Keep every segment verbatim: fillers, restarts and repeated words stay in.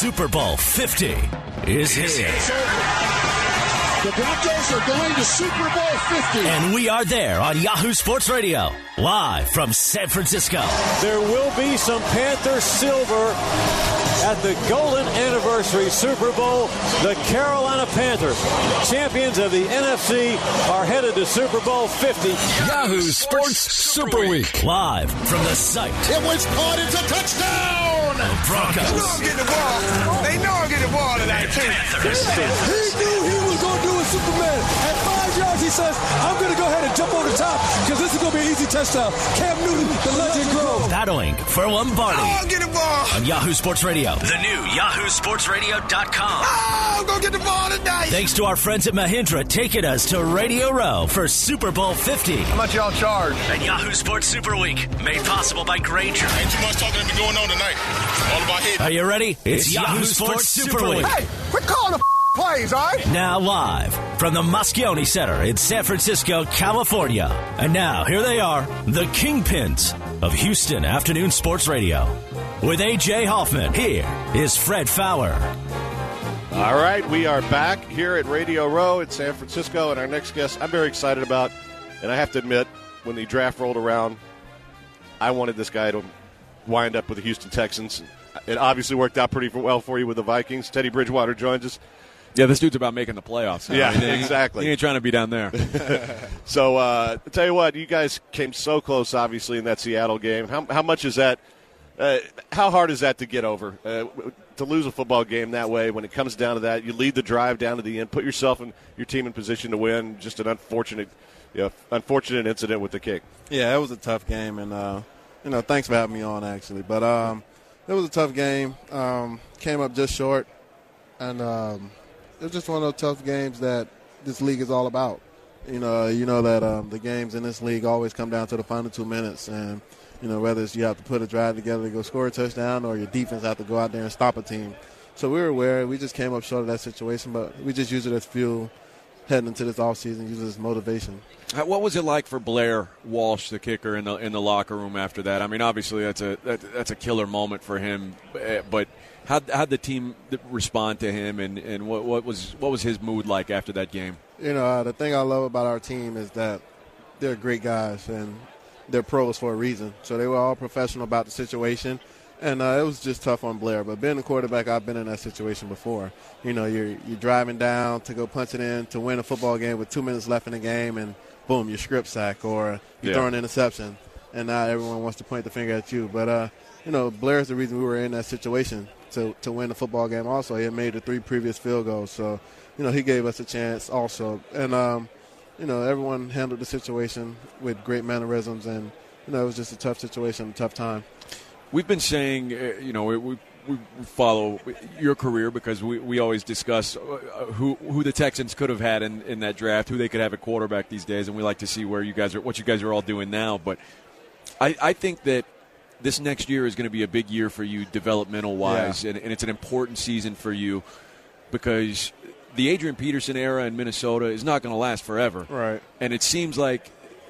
Super Bowl fifty is here. The Broncos are going to Super Bowl fifty. And we are there on Yahoo Sports Radio, live from San Francisco. There will be some Panther silver at the Golden Anniversary Super Bowl. The Carolina Panthers, champions of the N F C, are headed to Super Bowl fifty. Yahoo Sports Super Week, live from the site. It was caught. It's a touchdown. The Broncos. They know I'm getting the ball. They know I'm getting the ball tonight, too. He knew he was going to do it, Superman. At five yards, he says, I'm going to go ahead and jump over the top because this is going to be an easy touchdown. Cam Newton, the legend grows. Battling for Lombardi. Oh, I'm getting the ball. On Yahoo Sports Radio. The new Yahoo Sports Radio dot com. Oh, I'm going to get the ball tonight. Thanks to our friends at Mahindra taking us to Radio Row for Super Bowl fifty. How much y'all charge? And Yahoo Sports Super Week, made possible by Granger. Ain't too much talking to be going on tonight. All about hitting. Are you ready? It's, it's Yahoo, Yahoo Sports, Sports Super Week. Hey, quit calling the plays, all right? Now live from the Moschione Center in San Francisco, California. And now, here they are, the kingpins of Houston Afternoon Sports Radio. With A J Hoffman, here is Fred Fowler. All right, we are back here at Radio Row in San Francisco, and our next guest I'm very excited about. And I have to admit, when the draft rolled around, I wanted this guy to wind up with the Houston Texans. It obviously worked out pretty well for you with the Vikings. Teddy Bridgewater joins us. Yeah, this dude's about making the playoffs. Yeah, I mean, exactly. He ain't trying to be down there. So, uh, I'll tell you what, you guys came so close, obviously, in that Seattle game. How, how much is that, uh, how hard is that to get over? Uh, to lose a football game that way, when it comes down to that, you lead the drive down to the end, put yourself and your team in position to win. Just an unfortunate, you know, unfortunate incident with the kick. Yeah, it was a tough game, and, uh, you know, thanks for having me on, actually. But um, it was a tough game. Um, came up just short, and um, it was just one of those tough games that this league is all about. You know, you know that um, the games in this league always come down to the final two minutes, and you know whether it's you have to put a drive together to go score a touchdown, or your defense have to go out there and stop a team. So we were aware. We just came up short of that situation, but we just use it as fuel heading into this offseason, use it as motivation. What was it like for Blair Walsh, the kicker, in the in the locker room after that? I mean, obviously that's a that, that's a killer moment for him, but how how'd the team respond to him, and, and what what was what was his mood like after that game? You know, uh, the thing I love about our team is that they're great guys and they're pros for a reason. So they were all professional about the situation. And uh, it was just tough on Blair. But being a quarterback, I've been in that situation before. You know, you're you're driving down to go punch it in to win a football game with two minutes left in the game, and boom, you script sack or you yeah. throw an interception, and now everyone wants to point the finger at you. But, uh, you know, Blair's the reason we were in that situation to, to win the football game also. He had made the three previous field goals. So, you know, he gave us a chance also. And, um, you know, everyone handled the situation with great mannerisms, and, you know, it was just a tough situation, a tough time. We've been saying, uh, you know, we, we, we follow your career because we, we always discuss uh, who who the Texans could have had in, in that draft, who they could have at quarterback these days, and we like to see where you guys are, what you guys are all doing now. But I, I think that this next year is going to be a big year for you developmental-wise, yeah. and, and it's an important season for you because the Adrian Peterson era in Minnesota is not going to last forever. Right. And it seems like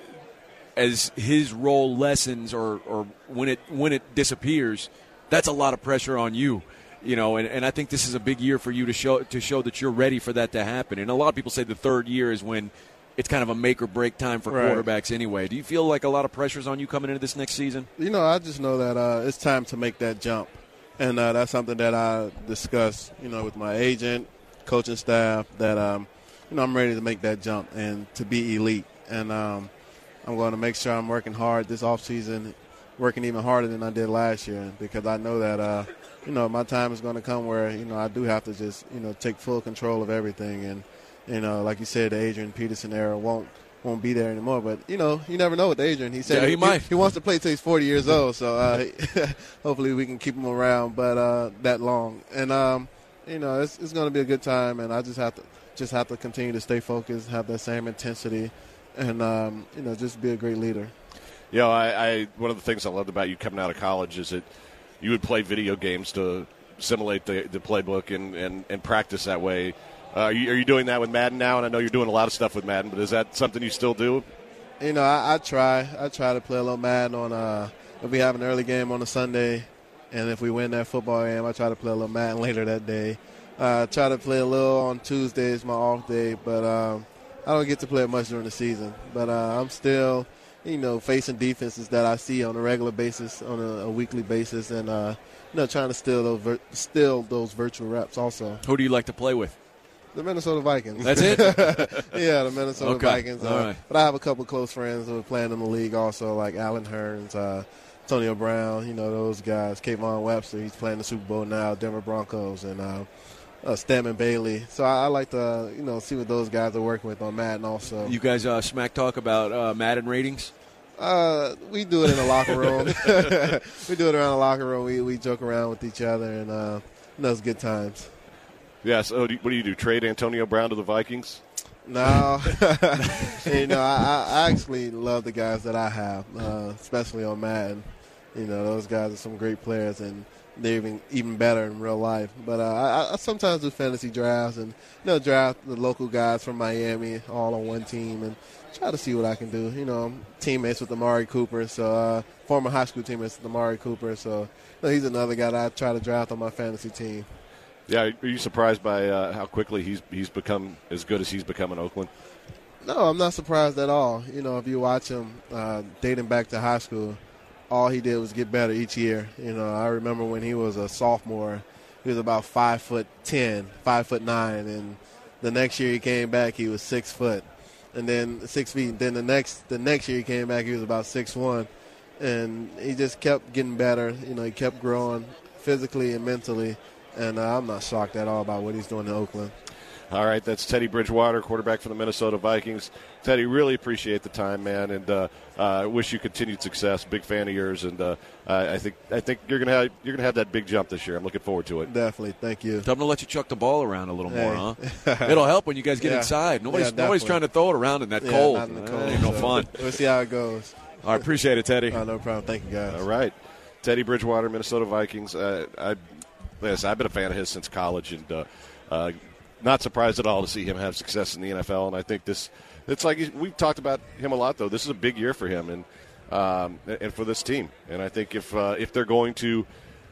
as his role lessens or, or when it when it disappears, that's a lot of pressure on you, you know. And, and I think this is a big year for you to show to show that you're ready for that to happen. And a lot of people say the third year is when it's kind of a make or break time for right. quarterbacks anyway. Do you feel like a lot of pressure's on you coming into this next season? You know, I just know that uh, it's time to make that jump, and uh, that's something that I discuss, you know, with my agent, coaching staff. That um, you know, I'm ready to make that jump and to be elite, and um, I'm going to make sure I'm working hard this offseason, working even harder than I did last year, because I know that, uh, you know, my time is going to come where, you know, I do have to just, you know, take full control of everything. And, you know, like you said, the Adrian Peterson era won't won't be there anymore. But, you know, you never know with Adrian. He said yeah, he, he, might. he wants to play till he's forty years old, so uh, hopefully we can keep him around but uh, that long. And, um, you know, it's, it's going to be a good time, and I just have to just have to continue to stay focused, have that same intensity, and, um, you know, just be a great leader. You know, I, I one of the things I loved about you coming out of college is that you would play video games to simulate the, the playbook and, and, and practice that way. Uh, are, you, are you doing that with Madden now? And I know you're doing a lot of stuff with Madden, but is that something you still do? You know, I, I try. I try to play a little Madden on uh, – if we have an early game on a Sunday, And if we win that football game, I try to play a little Madden later that day. I uh, try to play a little on Tuesdays, my off day, but um, I don't get to play it much during the season. But uh, I'm still, you know, facing defenses that I see on a regular basis, on a, a weekly basis, and uh, you know, trying to steal those vir- steal those virtual reps also. Who do you like to play with? The Minnesota Vikings. That's it? Yeah, the Minnesota okay. Vikings. Uh, All right. But I have a couple close friends who are playing in the league also, like Alan Hearns, uh, Antonio Brown, you know, those guys. Kayvon Webster, he's playing the Super Bowl now, Denver Broncos, and uh, uh, Stammen Bailey. So I, I like to, you know, see what those guys are working with on Madden also. You guys uh, smack talk about uh, Madden ratings? Uh, we do it in the locker room. We do it around the locker room. We we joke around with each other, and uh, you know, it's good times. Yeah, so what do you do, trade Antonio Brown to the Vikings? No. You know, I, I actually love the guys that I have, uh, especially on Madden. You know, those guys are some great players, and they're even, even better in real life. But uh, I, I sometimes do fantasy drafts and, you know, draft the local guys from Miami all on one team and try to see what I can do. You know, I'm teammates with Amari Cooper, so uh, former high school teammates with Amari Cooper. So you know, he's another guy that I try to draft on my fantasy team. Yeah, are you surprised by uh, how quickly he's he's become as good as he's become in Oakland? No, I'm not surprised at all. You know, if you watch him uh, dating back to high school, all he did was get better each year. You know, I remember when he was a sophomore, he was about five foot ten, five foot nine, and the next year he came back, he was six foot, and then six feet. Then the next the next year he came back, he was about six one, and he just kept getting better. You know, he kept growing physically and mentally. And uh, I'm not shocked at all about what he's doing in Oakland. All right, that's Teddy Bridgewater, quarterback for the Minnesota Vikings. Teddy, really appreciate the time, man, and uh, uh, wish you continued success. Big fan of yours, and uh, I think I think you're gonna have you're gonna have that big jump this year. I'm looking forward to it. Definitely, thank you. Tell them to let you chuck the ball around a little hey. more, huh? It'll help when you guys get yeah. inside. Nobody's yeah, nobody's trying to throw it around in that yeah, cold. Not in the cold. That ain't no so fun. We'll see how it goes. All right, appreciate it, Teddy. Oh, no problem. Thank you, guys. All right, Teddy Bridgewater, Minnesota Vikings. Uh, I. Yes, I've been a fan of his since college, and uh, uh, not surprised at all to see him have success in the N F L. And I think this, it's like we've talked about him a lot, though. This is a big year for him and um, and for this team. And I think if uh, if they're going to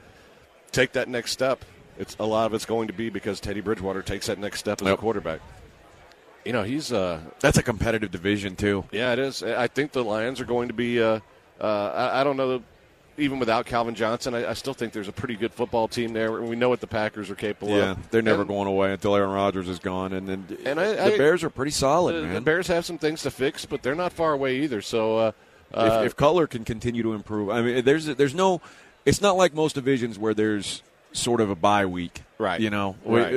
take that next step, it's a lot of it's going to be because Teddy Bridgewater takes that next step as yep. a quarterback. You know, he's uh, that's a competitive division too. Yeah, it is. I think the Lions are going to be. Uh, uh, I, I don't know. Even without Calvin Johnson, I, I still think there's a pretty good football team there. We know what the Packers are capable yeah, of. Yeah, they're never and, going away until Aaron Rodgers is gone. And then and I, the I, Bears are pretty solid, the, man. The Bears have some things to fix, but they're not far away either. So uh, uh, if, if Cutler can continue to improve, I mean, there's there's no. It's not like most divisions where there's sort of a bye week, right? You know, right.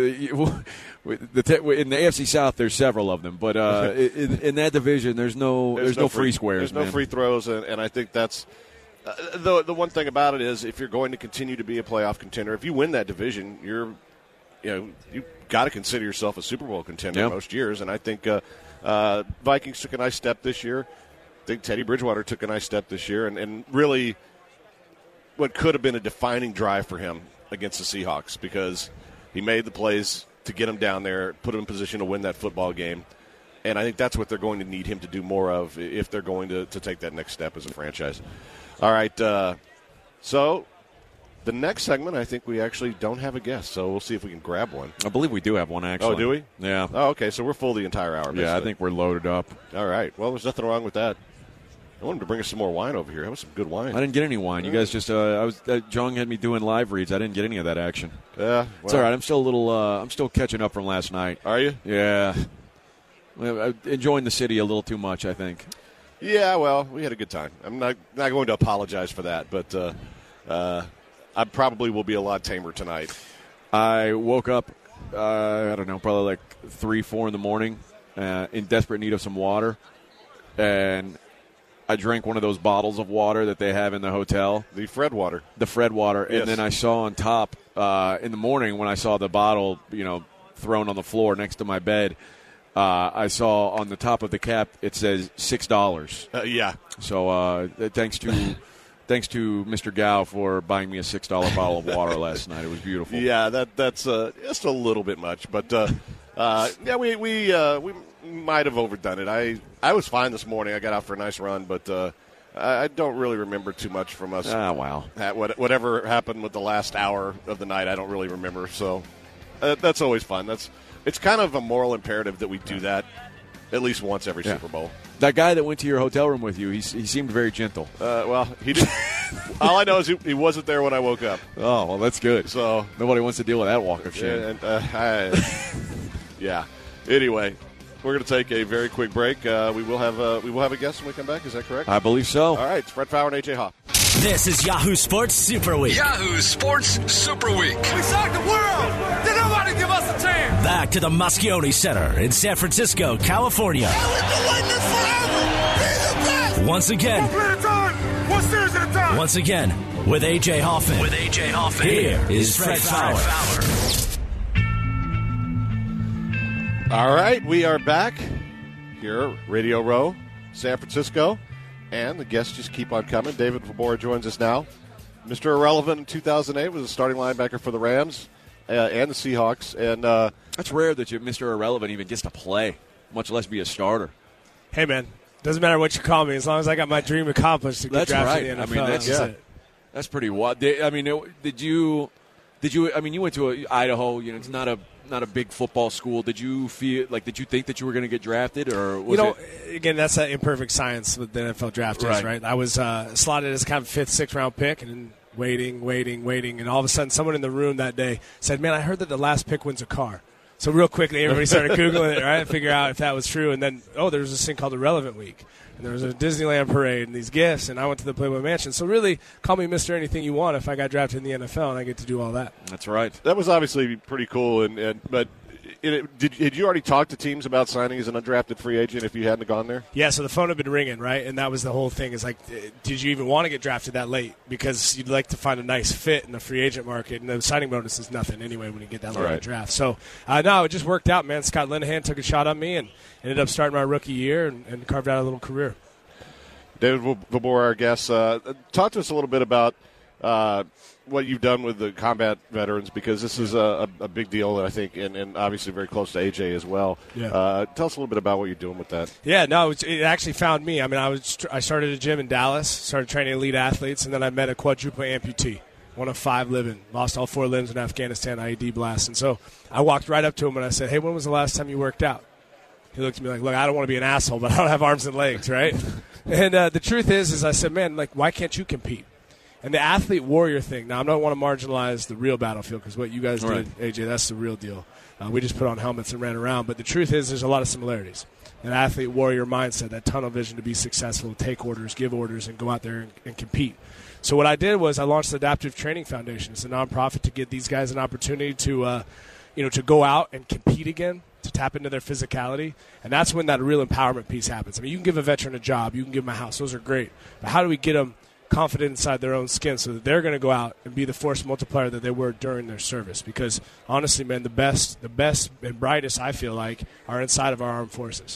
in the A F C South, there's several of them, but uh, in, in that division, there's no there's, there's no, no free, free squares. There's man. no free throws, and, and I think that's. Uh, the the one thing about it is, if you're going to continue to be a playoff contender, if you win that division, you're, you know, you got to consider yourself a Super Bowl contender yep. most years. And I think uh, uh, Vikings took a nice step this year. I think Teddy Bridgewater took a nice step this year, and, and really, what could have been a defining drive for him against the Seahawks, because he made the plays to get him down there, put him in position to win that football game. And I think that's what they're going to need him to do more of if they're going to, to take that next step as a franchise. All right, uh, so the next segment, I think we actually don't have a guest, so we'll see if we can grab one. I believe we do have one, actually. Oh, do we? Yeah. Oh, okay, so we're full the entire hour, basically. Yeah, I think we're loaded up. All right, well, there's nothing wrong with that. I wanted to bring us some more wine over here. That was some good wine. I didn't get any wine. You guys just, uh, I was, uh, Jung had me doing live reads. I didn't get any of that action. Yeah. Well, it's all right. I'm still a little, uh, I'm still catching up from last night. Are you? Yeah. Enjoying the city a little too much, I think. Yeah, well, we had a good time. I'm not not going to apologize for that, but uh, uh, I probably will be a lot tamer tonight. I woke up, uh, I don't know, probably like three, four in the morning, uh, in desperate need of some water, and I drank one of those bottles of water that they have in the hotel. The Fred water. The Fred water, yes. And then I saw on top uh, in the morning when I saw the bottle, you know, thrown on the floor next to my bed. Uh, I saw on the top of the cap it says six dollars. Uh, yeah. So uh, thanks to thanks to Mister Gao for buying me a six dollar bottle of water last night. It was beautiful. Yeah, that that's uh, just a little bit much, but uh, uh, yeah, we we uh, we might have overdone it. I I was fine this morning. I got out for a nice run, but uh, I don't really remember too much from us. Ah, wow. Whatever happened with the last hour of the night, I don't really remember. So uh, that's always fun. That's It's kind of a moral imperative that we do that at least once every yeah. Super Bowl. That guy that went to your hotel room with you, he, he seemed very gentle. Uh, well, he did. All I know is he, he wasn't there when I woke up. Oh, well, that's good. So nobody wants to deal with that walk of shame. And, uh, I, yeah. Anyway, we're going to take a very quick break. Uh, we will have uh, we will have a guest when we come back. Is that correct? I believe so. All right. It's Fred Fowler and A J Hoff. This is Yahoo Sports Super Week. Yahoo Sports Super Week. We shocked the world. Did nobody give us a chance? Back to the Moschione Center in San Francisco, California. And we've been waiting this forever. He's the best. Once again. One play at a time. One series at a time. Once again, with A J Hoffman. With A J Hoffman. Here is Fred, Fred Fowler. Fowler. All right, we are back here, Radio Row, San Francisco, and the guests just keep on coming. David Vobora joins us now. Mister Irrelevant in two thousand eight was a starting linebacker for the Rams uh, and the Seahawks. And uh, that's rare that you, Mister Irrelevant even gets to play, much less be a starter. Hey, man, doesn't matter what you call me as long as I got my dream accomplished to get that's drafted right. in the N F L. I mean, that's, that's, yeah. that's pretty wild. Did, I mean, did you? Did you? I mean, you went to a, Idaho. You know, it's not a not a big football school. Did you feel like? Did you think that you were going to get drafted, or was you know? It? Again, that's that imperfect science with the N F L draft is, right? right? I was uh, slotted as kind of fifth, sixth round pick, and then waiting, waiting, waiting, and all of a sudden, someone in the room that day said, "Man, I heard that the last pick wins a car." So real quickly, everybody started Googling it, right, to figure out if that was true. And then, oh, there was this thing called the Relevant Week. And there was a Disneyland parade and these gifts, and I went to the Playboy Mansion. So really, call me Mister Anything You Want if I got drafted in the N F L and I get to do all that. That's right. That was obviously pretty cool. And, and but it, did, did you already talk to teams about signing as an undrafted free agent if you hadn't gone there? Yeah, so the phone had been ringing, right? And that was the whole thing is like, did you even want to get drafted that late? Because you'd like to find a nice fit in the free agent market, and the signing bonus is nothing anyway when you get that late in the draft. So, uh, no, it just worked out, man. Scott Linehan took a shot on me and ended up starting my rookie year and, and carved out a little career. David Vobora, our guest, uh, talk to us a little bit about uh, what you've done with the combat veterans, because this is a, a big deal, I think, and, and obviously very close to A J as well. Yeah. Uh, tell us a little bit about what you're doing with that. Yeah, no, it, it actually found me. I mean, I was I started a gym in Dallas, started training elite athletes, and then I met a quadruple amputee, one of five living, lost all four limbs in Afghanistan, I E D blast. And so I walked right up to him and I said, "Hey, when was the last time you worked out?" He looked at me like, "Look, I don't want to be an asshole, but I don't have arms and legs, right?" And uh, the truth is, is I said, "Man, like, why can't you compete?" And the athlete warrior thing. Now, I don't want to marginalize the real battlefield because what you guys right. did, A J, that's the real deal. Uh, we just put on helmets and ran around. But the truth is, there's a lot of similarities. That athlete warrior mindset, that tunnel vision to be successful, take orders, give orders, and go out there and, and compete. So what I did was I launched the Adaptive Training Foundation. It's a nonprofit to give these guys an opportunity to, uh, you know, to go out and compete again, to tap into their physicality. And that's when that real empowerment piece happens. I mean, you can give a veteran a job. You can give them a house. Those are great. But how do we get them confident inside their own skin so that they're going to go out and be the force multiplier that they were during their service? Because, honestly, man, the best, the best and brightest, I feel like, are inside of our armed forces.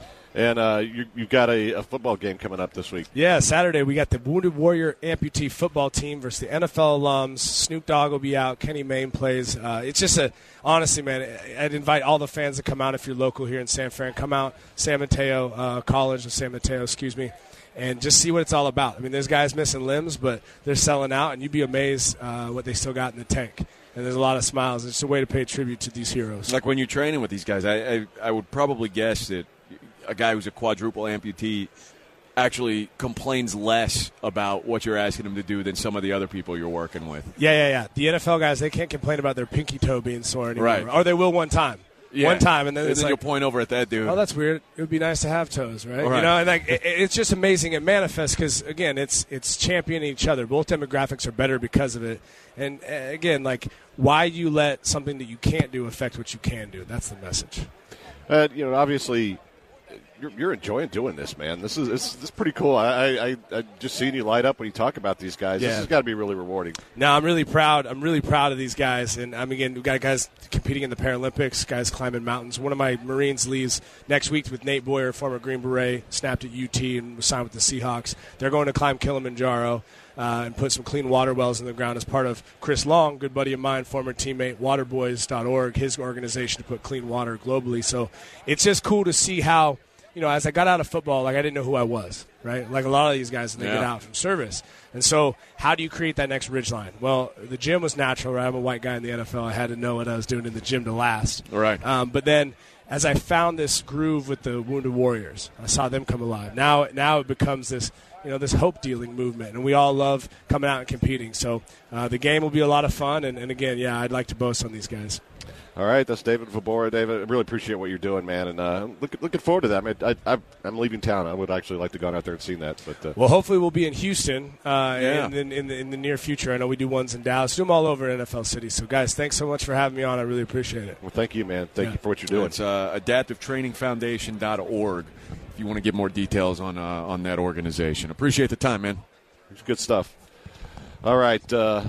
And uh, you, you've got a, a football game coming up this week. Yeah, Saturday we got the Wounded Warrior amputee football team versus the N F L alums. Snoop Dogg will be out. Kenny Mayne plays. Uh, it's just a honestly, man. I'd invite all the fans to come out if you're local here in San Fran. Come out, San Mateo uh, College of San Mateo, excuse me, and just see what it's all about. I mean, there's guys missing limbs, but they're selling out, and you'd be amazed uh, what they still got in the tank. And there's a lot of smiles. It's a way to pay tribute to these heroes. Like when you're training with these guys, I I, I would probably guess that a guy who's a quadruple amputee actually complains less about what you're asking him to do than some of the other people you're working with. Yeah, yeah, yeah. The N F L guys, they can't complain about their pinky toe being sore anymore. Right. Or they will one time. Yeah. One time, and then and it's then like, you'll point over at that dude. Oh, that's weird. It would be nice to have toes, right? Right. You know, and like it, it's just amazing. It manifests because again, it's it's championing each other. Both demographics are better because of it. And uh, again, like why you let something that you can't do affect what you can do. That's the message. Uh, you know, obviously, you're, you're enjoying doing this, man. This is this, this is pretty cool. I, I I just seeing you light up when you talk about these guys. Yeah. This has got to be really rewarding. No, I'm really proud. I'm really proud of these guys. And I'm again, we've got guys competing in the Paralympics, guys climbing mountains. One of my Marines leaves next week with Nate Boyer, former Green Beret, snapped at U T and was signed with the Seahawks. They're going to climb Kilimanjaro uh, and put some clean water wells in the ground as part of Chris Long, good buddy of mine, former teammate, waterboys dot org, his organization to put clean water globally. So it's just cool to see how, you know, as I got out of football, like I didn't know who I was, right? Like a lot of these guys when they Yeah. get out from service. And so how do you create that next ridgeline? Well, the gym was natural, right? I'm a white guy in the N F L. I had to know what I was doing in the gym to last. Right. Um, but then as I found this groove with the Wounded Warriors, I saw them come alive. Now, now it becomes this, you know, this hope-dealing movement, and we all love coming out and competing. So uh, the game will be a lot of fun, and, and again, yeah, I'd like to boast on these guys. All right, that's David Vobora. David, I really appreciate what you're doing, man, and uh, look, looking forward to that. I mean, I, I, I'm leaving town. I would actually like to go out there and see that. But uh, well, hopefully we'll be in Houston uh, Yeah. in, in, in, the, in the near future. I know we do ones in Dallas. Do them all over N F L City. So, guys, thanks so much for having me on. I really appreciate it. well, thank you, man. Thank Yeah. you for what you're doing. It's uh, adaptive training foundation dot org if you want to get more details on uh, on that organization. Appreciate the time, man. It's good stuff. All right. Uh,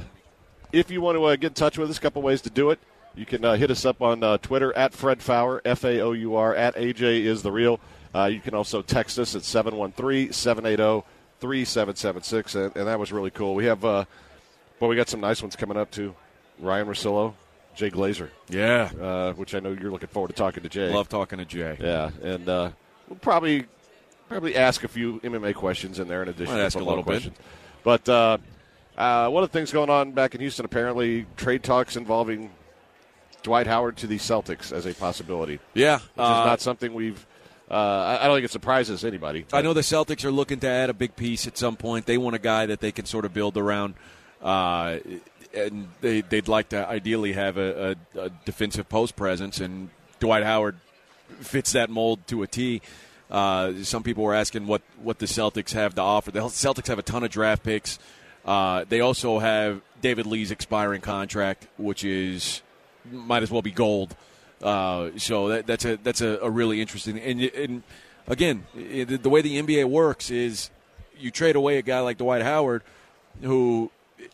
if you want to uh, get in touch with us, a couple ways to do it. You can uh, hit us up on uh, Twitter at Fred Faour, F A O U R, at A J is the real. Uh, you can also text us at seven one three, seven eight zero, three seven seven six, and, and that was really cool. We have, uh, well, we got some nice ones coming up, too. Ryan Russillo, Jay Glazer. Yeah. Uh, which I know you're looking forward to talking to Jay. Love talking to Jay. Yeah, and uh, we'll probably probably ask a few M M A questions in there in addition Might to ask a football little bit. questions. But uh, uh, one of the things going on back in Houston, apparently, trade talks involving Dwight Howard to the Celtics as a possibility. Yeah. Which uh, is not something we've uh, – I I don't think it surprises anybody. I know the Celtics are looking to add a big piece at some point. They want a guy that they can sort of build around, uh, and they, they'd like to ideally have a, a, a defensive post presence, and Dwight Howard fits that mold to a T. Uh, some people were asking what, what the Celtics have to offer. The Celtics have a ton of draft picks. Uh, they also have David Lee's expiring contract, which is might as well be gold. Uh, so that, that's a that's a, a really interesting. And, and again, it, the way the N B A works is you trade away a guy like Dwight Howard, who,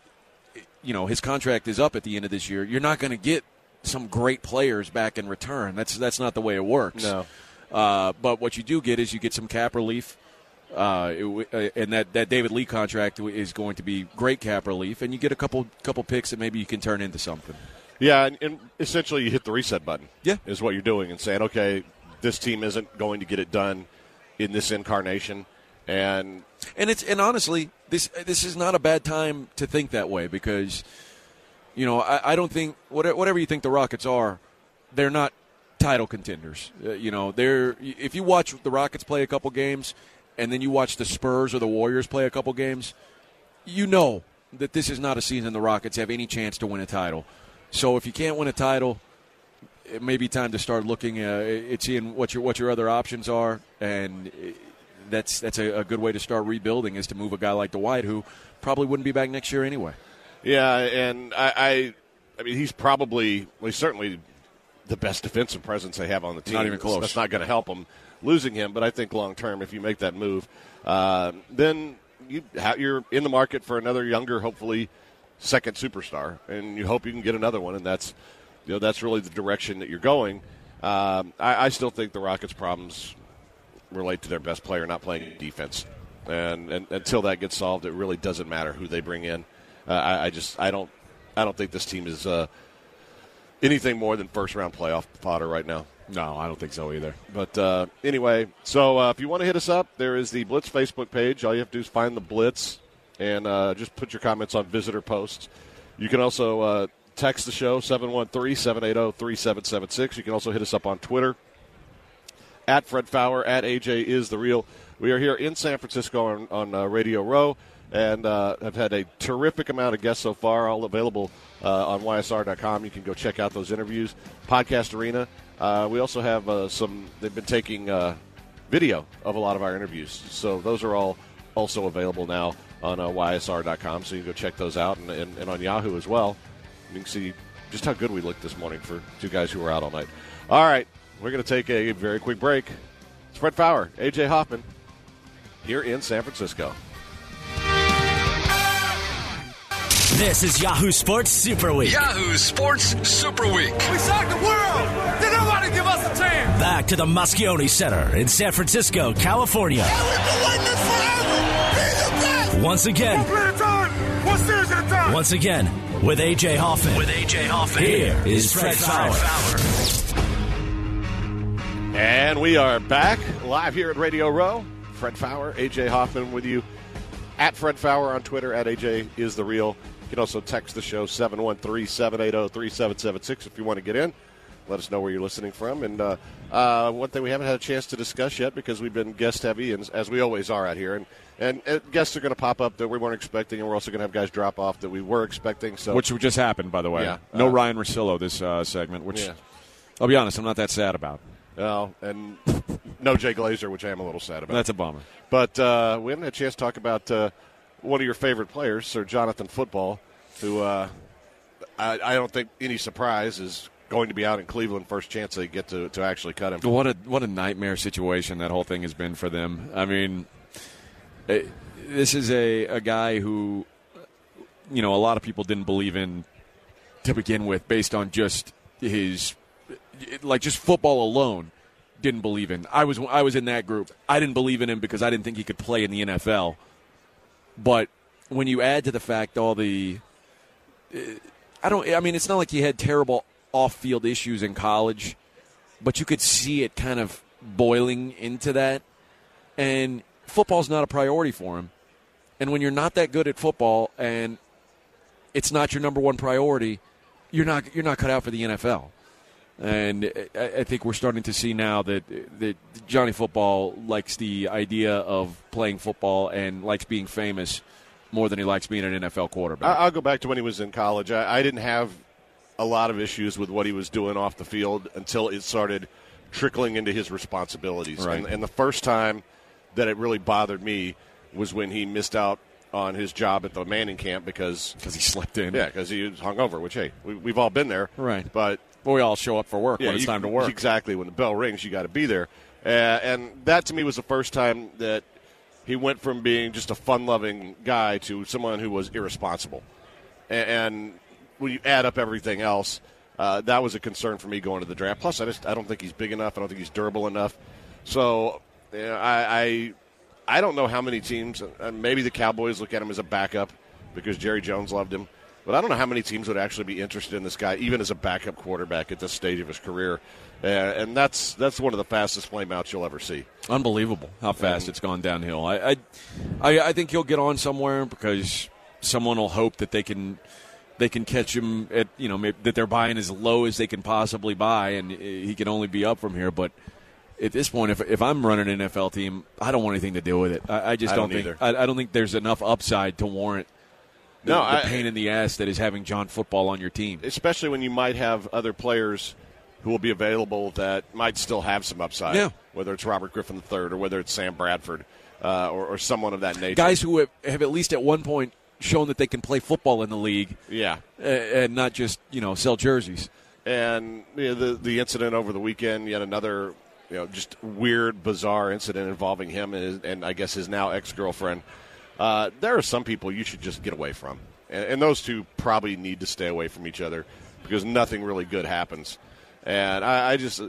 you know, his contract is up at the end of this year. You're not going to get some great players back in return. That's that's not the way it works. No. Uh, but what you do get is you get some cap relief. Uh, it, and that, that David Lee contract is going to be great cap relief, and you get a couple couple picks that maybe you can turn into something. Yeah, and, and essentially you hit the reset button. Yeah. Is what you're doing and saying, okay, this team isn't going to get it done in this incarnation. And and it's and honestly, this this is not a bad time to think that way because, you know, I, I don't think whatever you think the Rockets are, they're not title contenders. Uh, you know, they're if you watch the Rockets play a couple games, and then you watch the Spurs or the Warriors play a couple games, you know that this is not a season the Rockets have any chance to win a title. So if you can't win a title, it may be time to start looking uh, at seeing what your what your other options are, and that's that's a, a good way to start rebuilding is to move a guy like Dwight, who probably wouldn't be back next year anyway. Yeah, and I, I, I mean, he's probably, well, he's certainly the best defensive presence they have on the team. Not even close. That's not going to help them losing him, but I think long term, if you make that move, uh, then you ha- you're in the market for another younger, hopefully second superstar, and you hope you can get another one, and that's you know that's really the direction that you're going. Um, I, I still think the Rockets' problems relate to their best player not playing defense, and, and until that gets solved, it really doesn't matter who they bring in. Uh, I, I just I don't I don't think this team is uh, anything more than first round playoff fodder right now. No, I don't think so either. But uh, anyway, so uh, if you want to hit us up, there is the Blitz Facebook page. All you have to do is find the Blitz and uh, just put your comments on visitor posts. You can also uh, text the show, seven one three, seven eight zero, three seven seven six. You can also hit us up on Twitter, at Fred Faour, at A J is the real. We are here in San Francisco on, on uh, Radio Row, and uh, have had a terrific amount of guests so far, all available uh, on Y S R dot com. You can go check out those interviews. Podcast Arena. Uh, we also have uh, some, they've been taking uh, video of a lot of our interviews. So those are all also available now on uh, Y S R dot com. So you can go check those out, and, and, and on Yahoo as well. You can see just how good we looked this morning for two guys who were out all night. All right, we're going to take a very quick break. It's Fred Faour, A J Hoffman, here in San Francisco. This is Yahoo Sports Super Week. Yahoo Sports Super Week. We shocked the world. Did nobody give us a chance? Back to the Moschione Center in San Francisco, California. And we've been waiting this forever. Be the best. Once again. One play at a time. One series at a time. Once again, with A J Hoffman. With A J Hoffman. Here is Fred Faour. And we are back live here at Radio Row. Fred Faour, A J Hoffman with you at Fred Faour on Twitter, at A J is the real. You can also text the show seven one three, seven eight zero, three seven seven six if you want to get in. Let us know where you're listening from. And uh, uh, one thing we haven't had a chance to discuss yet because we've been guest heavy, and as we always are out here. And, and, and guests are going to pop up that we weren't expecting, and we're also going to have guys drop off that we were expecting. So Which just happened, by the way. Yeah. No uh, Ryan Russillo this uh, segment, which yeah. I'll be honest, I'm not that sad about. Well, and no Jay Glazer, which I am a little sad about. That's a bummer. But uh, we haven't had a chance to talk about uh, one of your favorite players, Sir Jonathan Football, who uh, I, I don't think any surprise is going to be out in Cleveland first chance they get to, to actually cut him. What a what a nightmare situation that whole thing has been for them. I mean, it, this is a, a guy who, you know, a lot of people didn't believe in to begin with based on just his, like just football alone, didn't believe in. I was I was in that group. I didn't believe in him because I didn't think he could play in the N F L. But when you add to the fact all the, I don't, I mean, it's not like he had terrible off-field issues in college, but you could see it kind of boiling into that. And football's not a priority for him. And when you're not that good at football and it's not your number one priority, you're not you're not cut out for the N F L. And I think we're starting to see now that that Johnny Football likes the idea of playing football and likes being famous more than he likes being an N F L quarterback. I'll go back to when he was in college. I, I didn't have a lot of issues with what he was doing off the field until it started trickling into his responsibilities. Right. And, and the first time that it really bothered me was when he missed out on his job at the Manning camp because because he slept in. Yeah, because he was hungover, which, hey, we, we've all been there. Right. But well, we all show up for work yeah, when it's you, time to work. Exactly. When the bell rings, you got to be there. Uh, and that, to me, was the first time that he went from being just a fun-loving guy to someone who was irresponsible. And, and when you add up everything else, uh, that was a concern for me going to the draft. Plus, I just I don't think he's big enough. I don't think he's durable enough. So you know, I, I I don't know how many teams, uh, maybe the Cowboys look at him as a backup because Jerry Jones loved him. But I don't know how many teams would actually be interested in this guy, even as a backup quarterback at this stage of his career. Uh, and that's that's one of the fastest flameouts you'll ever see. Unbelievable how fast and, it's gone downhill. I, I, I, I think he'll get on somewhere because someone will hope that they can they can catch him at, you know, maybe, that they're buying as low as they can possibly buy, and he can only be up from here. But at this point, if if I'm running an N F L team, I don't want anything to do with it. I, I just I don't, don't think I, I don't think there's enough upside to warrant the, no, the I, pain in the ass that is having John Football on your team. Especially when you might have other players who will be available that might still have some upside. Yeah. Whether it's Robert Griffin the third or whether it's Sam Bradford uh, or, or someone of that nature. Guys who have, have at least at one point shown that they can play football in the league. Yeah. Uh, and not just, you know, sell jerseys. And you know, the the incident over the weekend, yet another, you know, just weird, bizarre incident involving him and, his, and I guess his now ex-girlfriend. Uh, there are some people you should just get away from. And, and those two probably need to stay away from each other because nothing really good happens. And I, I just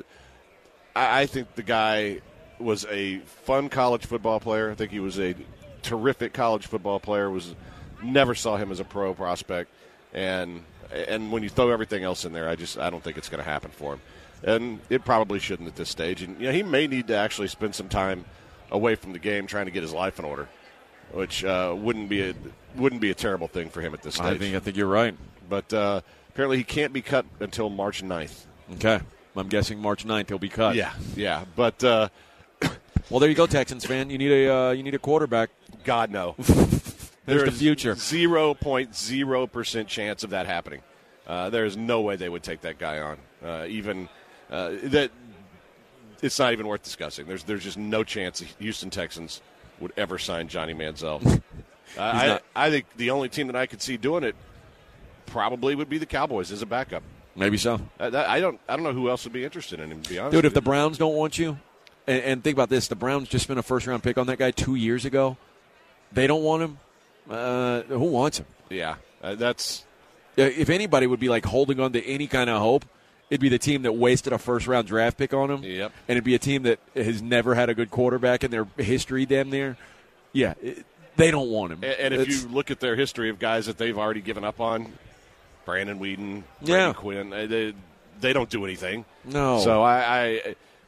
I, I think the guy was a fun college football player. I think he was a terrific college football player. Was never saw him as a pro prospect. And and when you throw everything else in there, I just I don't think it's going to happen for him. And it probably shouldn't at this stage. And you know, he may need to actually spend some time away from the game trying to get his life in order, which uh, wouldn't be a wouldn't be a terrible thing for him at this stage. I think I think you're right. But uh, apparently he can't be cut until March ninth. Okay. I'm guessing March ninth he'll be cut. Yeah, yeah. But uh, well, there you go, Texans fan. You need a uh, you need a quarterback. God no. There's the future. Zero point zero percent chance of that happening. Uh, there is no way they would take that guy on. Uh, even uh, that, it's not even worth discussing. There's there's just no chance the Houston Texans would ever sign Johnny Manziel. uh, I I think the only team that I could see doing it probably would be the Cowboys as a backup. Maybe so. I, I don't I don't know who else would be interested in him, to be honest. Dude, if with the you. Browns don't want you, and, and think about this, the Browns just spent a first-round pick on that guy two years ago. They don't want him. Uh, who wants him? Yeah, uh, that's... If anybody would be like holding on to any kind of hope, it'd be the team that wasted a first-round draft pick on him. Yep. And it'd be a team that has never had a good quarterback in their history damn near. Yeah, it, they don't want him. And, and if It's, you look at their history of guys that they've already given up on, Brandon Weeden, Yeah. Brandon Quinn, they, they don't do anything. No. So I, I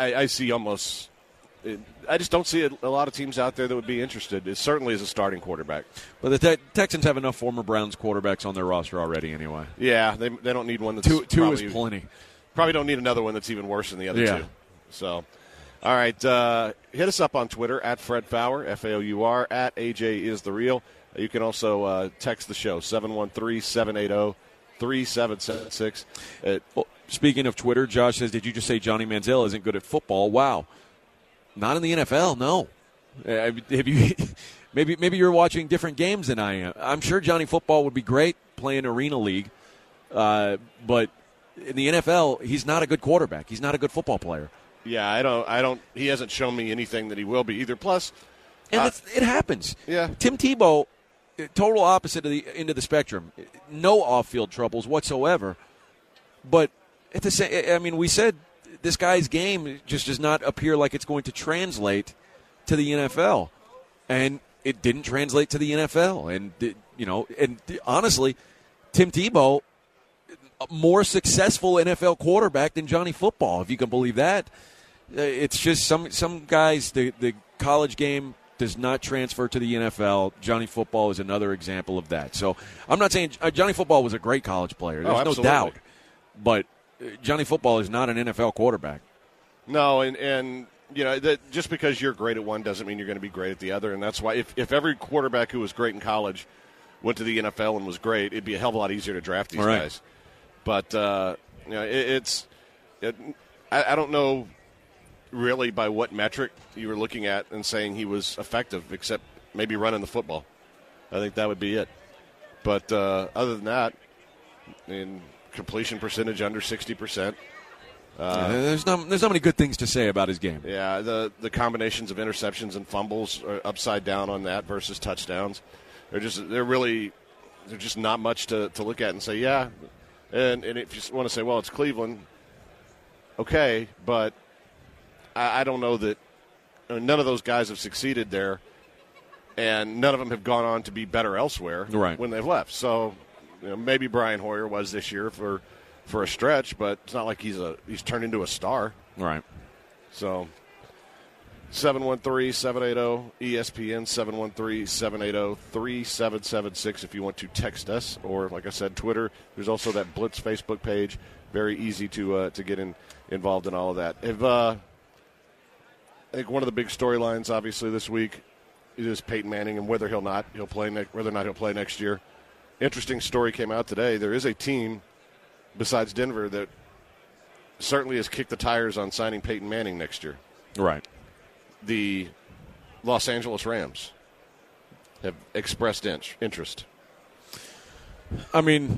I, I see almost – I just don't see a, a lot of teams out there that would be interested. It certainly is a starting quarterback. But the te- Texans have enough former Browns quarterbacks on their roster already anyway. Yeah, they they don't need one that's two, two probably, is plenty. Probably don't need another one that's even worse than the other yeah. two. So, all right, uh, hit us up on Twitter, at Fred Faour, F A O U R, at A J is the real. You can also uh, text the show, seven one three, seven eight zero, three seven seven six. Uh, well, speaking of Twitter, Josh says, did you just say Johnny Manziel isn't good at football? Wow. Not in the N F L, no. Uh, have you, maybe maybe you're watching different games than I am. I'm sure Johnny Football would be great playing Arena League, uh, but in the N F L, he's not a good quarterback. He's not a good football player. Yeah, I don't. I don't. He hasn't shown me anything that he will be either. Plus, and uh, that's, it happens. Yeah, Tim Tebow, total opposite of the end of the spectrum. No off-field troubles whatsoever. But at the same, I mean, we said this guy's game just does not appear like it's going to translate to the N F L, and it didn't translate to the N F L. And you know, and honestly, Tim Tebow, a more successful N F L quarterback than Johnny Football, if you can believe that. It's just some some guys, the the college game does not transfer to the N F L. Johnny Football is another example of that. So I'm not saying uh, Johnny Football was a great college player. There's oh, no doubt. But Johnny Football is not an N F L quarterback. No, and, and you know, that just because you're great at one doesn't mean you're going to be great at the other. And that's why if, if every quarterback who was great in college went to the N F L and was great, it'd be a hell of a lot easier to draft these right. guys. But, uh, you know, it, it's it, I, I don't know really by what metric you were looking at and saying he was effective, except maybe running the football. I think that would be it. But uh, other than that, in completion percentage under sixty percent. Uh, yeah, there's not there's not many good things to say about his game. Yeah, the the combinations of interceptions and fumbles are upside down on that versus touchdowns. They're just they're really they're just not much to, to look at and say, yeah. And and if you want to say, well, it's Cleveland, okay, but I, I don't know that I mean, none of those guys have succeeded there, and none of them have gone on to be better elsewhere right. when they've left. So you know, maybe Brian Hoyer was this year for, for a stretch, but it's not like he's a he's turned into a star. Right. So seven one three, seven eight zero, E S P N, seven one three, seven eight zero, three seven seven six if you want to text us, or like I said, Twitter. There's also that Blitz Facebook page. Very easy to uh, to get in, involved in all of that. If, uh, I think one of the big storylines, obviously, this week is Peyton Manning and whether he'll not he'll play ne- whether or not he'll play next year. Interesting story came out today. There is a team besides Denver that certainly has kicked the tires on signing Peyton Manning next year. Right. The Los Angeles Rams have expressed in- interest. I mean,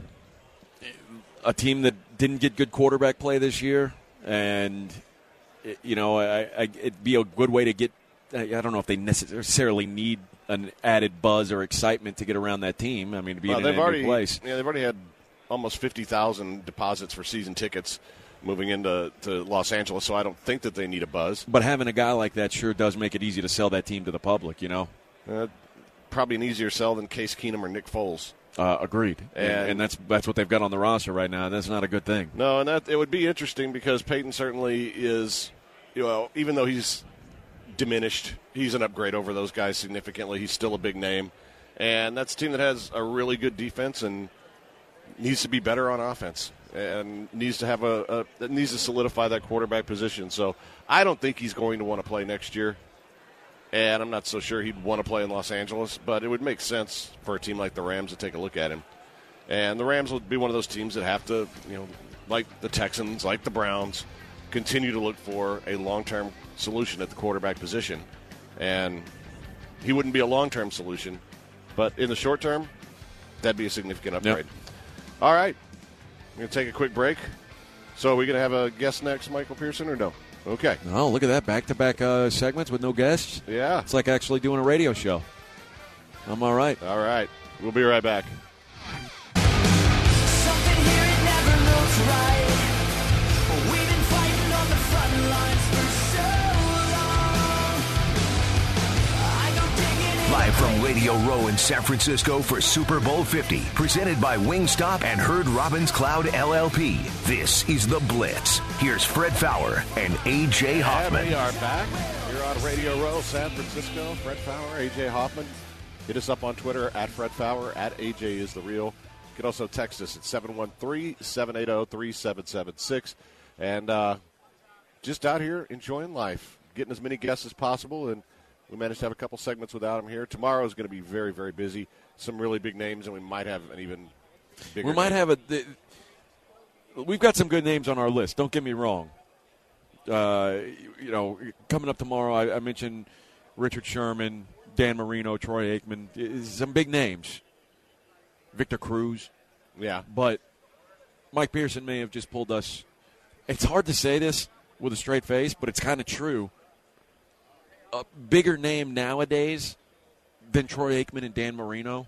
a team that didn't get good quarterback play this year, and you know, I, I, it'd be a good way to get. I don't know if they necessarily need an added buzz or excitement to get around that team. I mean, to be well, in they've a already, new place. Yeah, they've already had almost fifty thousand deposits for season tickets moving into to Los Angeles, so I don't think that they need a buzz. But having a guy like that sure does make it easy to sell that team to the public, you know? Uh, probably an easier sell than Case Keenum or Nick Foles. Uh, agreed. And, and, and that's that's what they've got on the roster right now. That's not a good thing. No, and that it would be interesting because Peyton certainly is, you know, even though he's diminished, he's an upgrade over those guys significantly. He's still a big name. And that's a team that has a really good defense and needs to be better on offense and needs to have a, a needs to solidify that quarterback position. So I don't think he's going to want to play next year. And I'm not so sure he'd want to play in Los Angeles, but it would make sense for a team like the Rams to take a look at him. And the Rams would be one of those teams that have to, you know, like the Texans, like the Browns, continue to look for a long-term solution at the quarterback position. And he wouldn't be a long-term solution, but in the short term, that'd be a significant upgrade. Yep. All right. We're going to take a quick break. So are we going to have a guest next, Michael Pearson, or no? Okay. Oh, look at that. Back-to-back uh, segments with no guests. Yeah. It's like actually doing a radio show. I'm all right. All right. We'll be right back. Something here, it never looks right. We've been fighting on the front lines for so long. I go digging in. Live from Radio Row in San Francisco for Super Bowl fifty, presented by Wingstop and Herd Robbins Cloud L L P. This is The Blitz. Here's Fred Fowler and A J Hoffman. And we are back here on Radio Row, San Francisco. Fred Fowler, A J Hoffman. Hit us up on Twitter at Fred Fowler, at A J is the real. You can also text us at seven one three, seven eight zero, three seven seven six. And uh, just out here enjoying life, getting as many guests as possible, and we managed to have a couple segments without him here. Tomorrow is going to be very, very busy. Some really big names, and we might have an even bigger We might name. have a the, – we've got some good names on our list. Don't get me wrong. Uh, you know, coming up tomorrow, I, I mentioned Richard Sherman, Dan Marino, Troy Aikman, some big names. Victor Cruz. Yeah. But Mike Pearson may have just pulled us. It's hard to say this with a straight face, but it's kind of true. A bigger name nowadays than Troy Aikman and Dan Marino.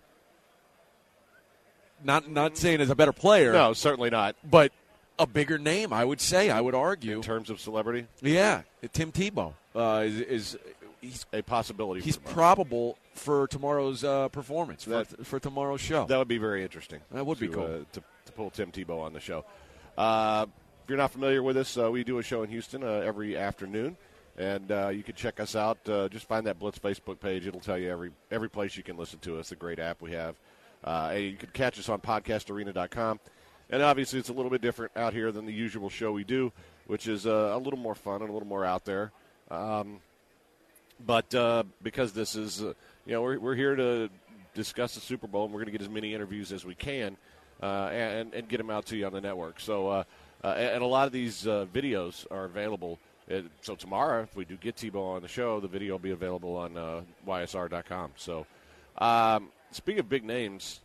Not not saying as a better player. No, certainly not. But a bigger name, I would say, I would argue. In terms of celebrity? Yeah. Tim Tebow uh, is, is he's a possibility. He's for tomorrow. probable for tomorrow's uh, performance, That- for, for tomorrow's show. That would be very interesting. That would be to, cool. Uh, to, to pull Tim Tebow on the show. Uh, if you're not familiar with us, uh, we do a show in Houston uh, every afternoon, and uh, you can check us out. Uh, just find that Blitz Facebook page. It'll tell you every every place you can listen to us. The great app we have. Uh, and you can catch us on podcast arena dot com. And obviously, it's a little bit different out here than the usual show we do, which is uh, a little more fun and a little more out there. Um, but uh, because this is, uh, you know, we're, we're here to discuss the Super Bowl, and we're going to get as many interviews as we can uh, and, and get them out to you on the network. So, uh, uh, and a lot of these uh, videos are available. Uh, so tomorrow, if we do get Tebow on the show, the video will be available on uh, Y S R dot com. So, um, speaking of big names,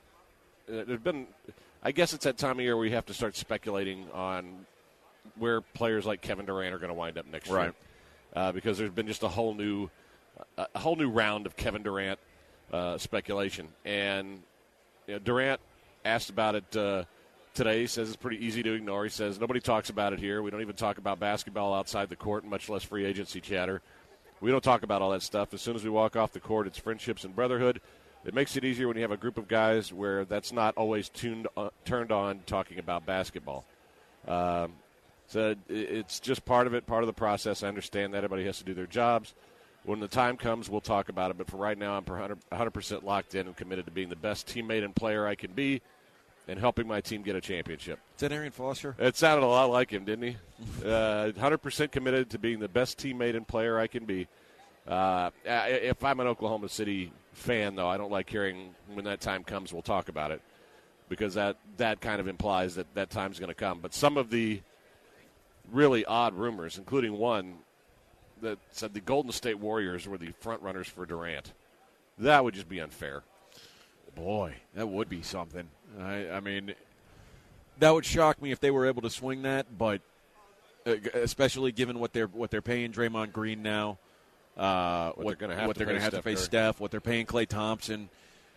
uh, there's been, I guess it's that time of year where you have to start speculating on where players like Kevin Durant are going to wind up next Right. year, uh, because there's been just a whole new, a whole new round of Kevin Durant uh, speculation. And you know, Durant asked about it uh, today. He says it's pretty easy to ignore. He says nobody talks about it here. We don't even talk about basketball outside the court, much less free agency chatter. We don't talk about all that stuff. As soon as we walk off the court, it's friendships and brotherhood. It makes it easier when you have a group of guys where that's not always tuned uh, turned on talking about basketball. Um, so it, it's just part of it, part of the process. I understand that everybody has to do their jobs. When the time comes, we'll talk about it. But for right now, I'm one hundred percent locked in and committed to being the best teammate and player I can be and helping my team get a championship. Is that Arian Foster? It sounded a lot like him, didn't he? uh, one hundred percent committed to being the best teammate and player I can be. Uh, if I'm an Oklahoma City fan, though, I don't like hearing when that time comes, we'll talk about it, because that, that kind of implies that that time's going to come. But some of the really odd rumors, including one that said the Golden State Warriors were the front runners for Durant. That would just be unfair. Boy, that would be something. I, I mean, that would shock me if they were able to swing that, but uh, especially given what they're what they're paying Draymond Green now, uh, What what they're gonna have what to they're going pay to have to Steph face Curry. Steph, what they're paying Klay Thompson.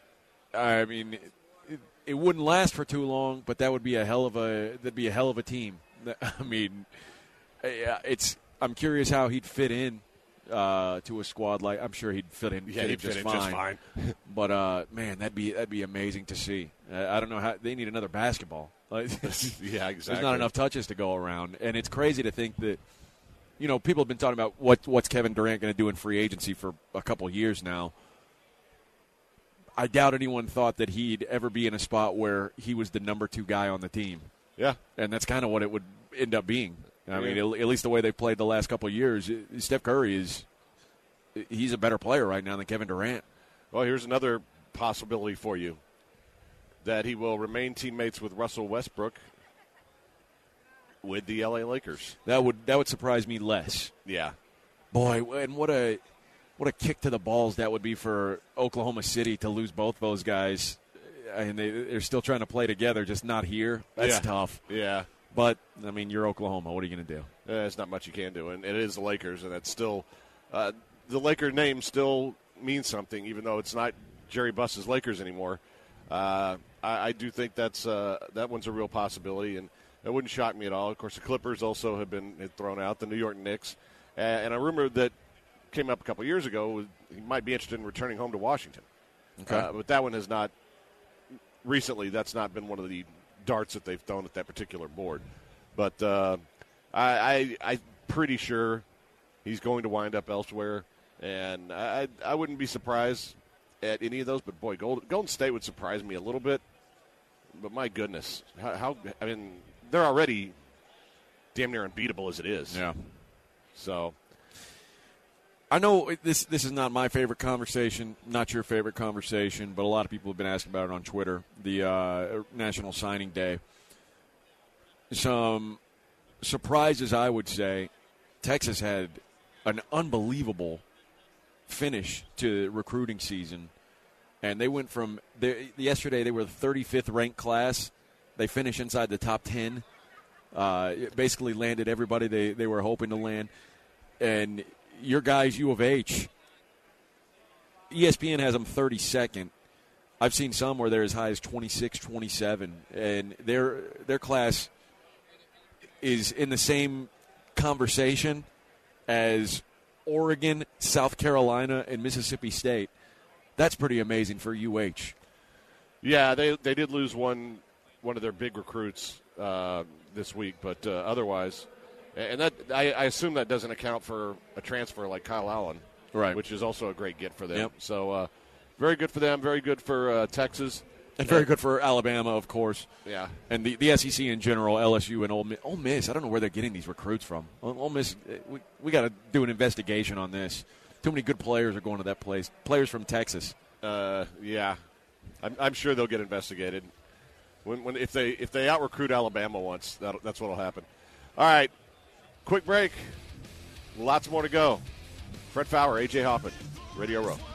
I mean, it, it wouldn't last for too long, but that would be a hell of a that'd be a hell of a team. I mean, yeah, it's. I'm curious how he'd fit in uh, to a squad like. I'm sure he'd fit in. Yeah, fit he'd in just fit in fine. just fine. But uh, man, that'd be that'd be amazing to see. Uh, I don't know how they need another basketball. Like, Yeah, exactly. There's not enough touches to go around, and it's crazy to think that. You know, people have been talking about what what's Kevin Durant going to do in free agency for a couple of years now. I doubt anyone thought that he'd ever be in a spot where he was the number two guy on the team. Yeah. And that's kind of what it would end up being. I Yeah. mean, at, at least the way they've played the last couple of years, Steph Curry is he's a better player right now than Kevin Durant. Well, here's another possibility for you, that he will remain teammates with Russell Westbrook with the L A Lakers. That would that would surprise me less. Yeah. Boy, and what a what a kick to the balls that would be for Oklahoma City to lose both those guys. And they, they're still trying to play together, just not here. That's Yeah. tough. Yeah. But, I mean, you're Oklahoma. What are you going to do? Uh, there's not much you can do, and it is the Lakers, and that's still uh, the Laker name still means something, even though it's not Jerry Buss's Lakers anymore. Uh, I, I do think that's uh, that one's a real possibility, and it wouldn't shock me at all. Of course, the Clippers also have been had thrown out, the New York Knicks, uh, and a rumor that came up a couple years ago was he might be interested in returning home to Washington. Okay. Uh, but that one has not – recently, that's not been one of the darts that they've thrown at that particular board. But uh, I, I, I'm pretty sure he's going to wind up elsewhere. And I, I wouldn't be surprised at any of those. But, boy, Golden, Golden State would surprise me a little bit. But, my goodness, how, how – I mean, they're already damn near unbeatable as it is. Yeah. So – I know this this is not my favorite conversation, not your favorite conversation, but a lot of people have been asking about it on Twitter, the uh, National Signing Day. Some surprises, I would say. Texas had an unbelievable finish to recruiting season, and they went from – yesterday they were the thirty-fifth ranked class. They finished inside the top ten. Uh, it basically landed everybody they, they were hoping to land. And – your guys, U of H, E S P N has them thirty-second. I've seen some where they're as high as twenty-six, twenty-seven, and their their class is in the same conversation as Oregon, South Carolina, and Mississippi State. That's pretty amazing for U H. Yeah, they they did lose one one of their big recruits uh, this week, but uh, otherwise. And that I, I assume that doesn't account for a transfer like Kyle Allen, right? Which is also a great get for them. Yep. So uh, very good for them, very good for uh, Texas. And very good for Alabama, of course. Yeah. And the, the S E C in general, L S U and Ole Miss. Ole Miss, I don't know where they're getting these recruits from. Ole Miss, we, we got to do an investigation on this. Too many good players are going to that place. Players from Texas. Uh, yeah. I'm, I'm sure they'll get investigated. When, when if they if they out-recruit Alabama once, that, that's what will happen. All right. Quick break. Lots more to go. Fred Fowler, A J Hoffman, Radio Row.